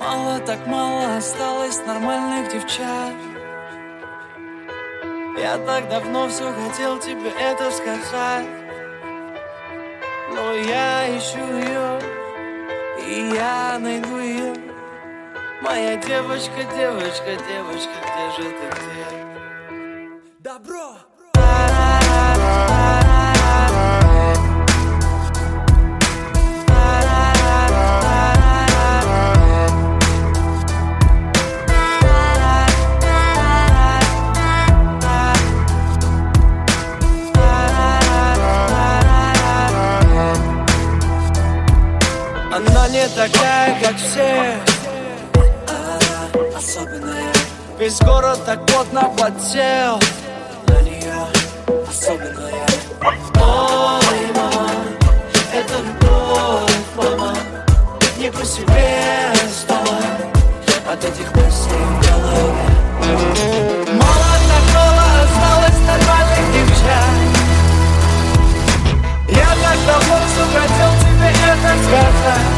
Мало так мало осталось нормальных девчат. Я так давно все хотел тебе это сказать, но я ищу ее, и я найду ее. Моя девочка, девочка, девочка, где же ты, где? Добро! Она не такая, как все, особенная. Весь город так плотно подсел на нее, особенная. Ой, мама, это любовь, мама. Не по себе стало от этих мыслей в голове. Мало такого осталось нормальных девчат. Я так давно все хотел тебе это сказать,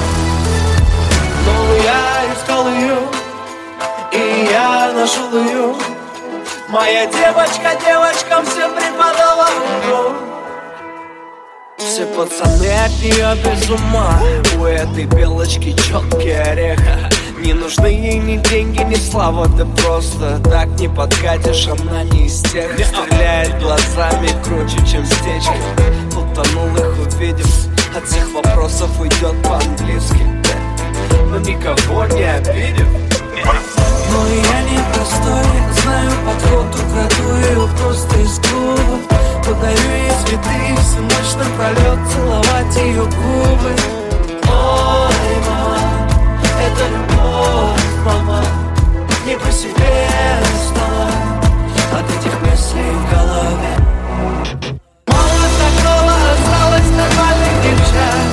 но я искал ее, и я нашел ее. Моя девочка девочкам всем преподала урок. Все пацаны от нее без ума. У этой белочки четкий орех. Не нужны ей ни деньги, ни слава. Ты просто так не подкатишь. Она не из тех, стреляет глазами круче, чем стечки. Утонул их увидев, от всех вопросов уйдет по-английски, но никого не обидев. Но я не простой, знаю подход, украду ее просто из клуба. Подарю ей цветы, всю ночь напролет целовать ее губы. Ой, мама, это любовь, мама. Не по себе стало от этих мыслей в голове. Мало такого осталось нормальных девчат.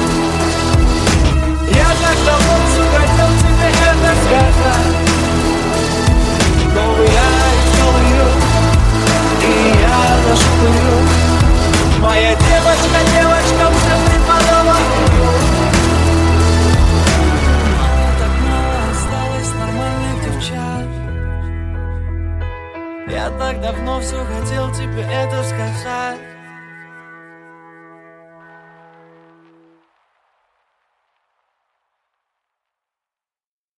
Я так давно все хотел тебе это сказать, но я искал ее, и я нашел ее. Моя девочка девочкам всем преподала урок. Мало так мало осталось нормальных девчат. Я так давно все хотел тебе это сказать,